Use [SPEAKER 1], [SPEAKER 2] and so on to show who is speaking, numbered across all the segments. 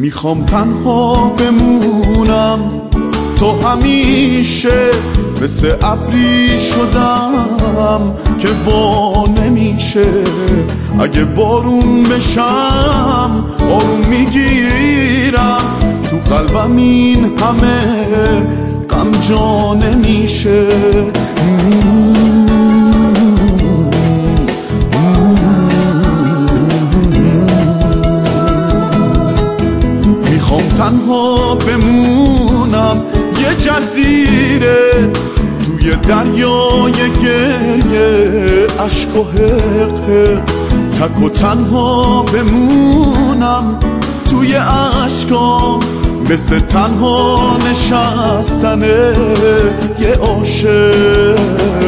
[SPEAKER 1] میخوام تنها بمونم، تو همیشه مثل ابری شدم که وا نمیشه. اگه بارون بشم آروم میگیرم، تو قلبم این همه غم جا نمیشه. میخوام تنها بمونم یه جزیره توی دریای گریه، عشق و حق تک و تنها بمونم توی عشقام، مثل تنها نشستن یه عاشق.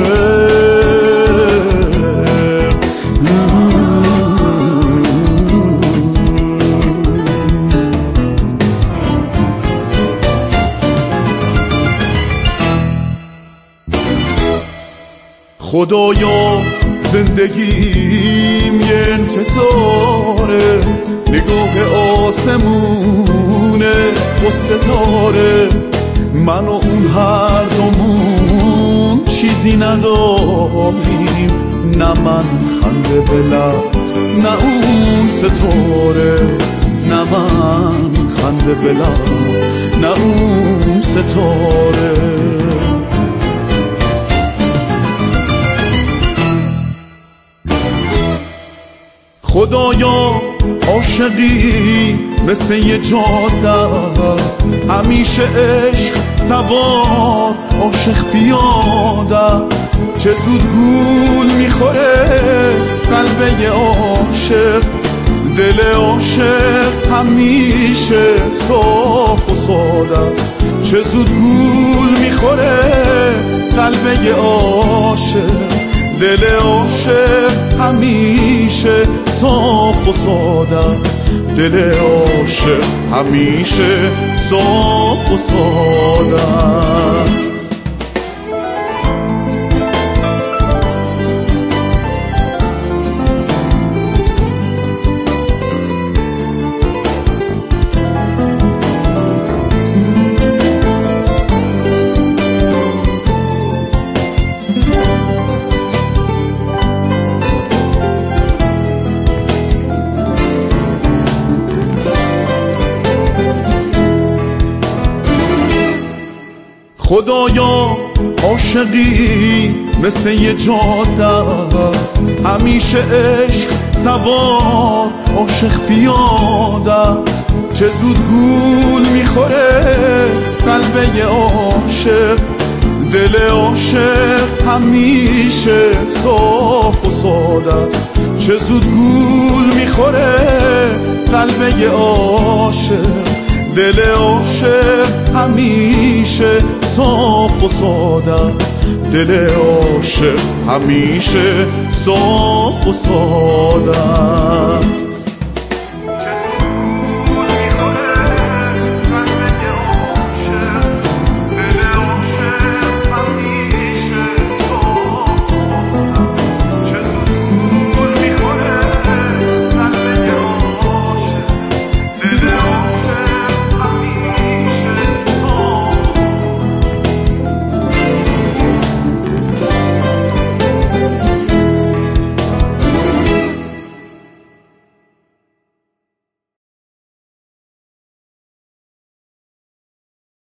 [SPEAKER 1] خدایا زندگیم یه انتظاره، نگاه آسمونه و ستاره، من و اون هر دومون چیزی نداریم، نه من خنده به لب نه اون ستاره، نه من خنده به لب نه اون ستاره. خدایا عاشقی مثل یه جاده است، همیشه عشق سوار عاشق پیاده است، چه زود گول میخوره قلب یه عاشق، دل عاشق همیشه صاف و ساده است، چه زود گول میخوره قلب یه عاشق، دل عاشق همیشه صاف و ساده است، دل عاشق همیشه صاف و ساده است. خدایا عاشقی مثل یه جاده است، همیشه عشق سوار عاشق پیاده است، چه زود گول میخوره قلب یه عاشق، دل عاشق همیشه صاف و ساده است، چه زود گول میخوره قلب یه عاشق، دل عاشق همیشه صاف و ساده است، دل عاشق همیشه صاف و ساده است.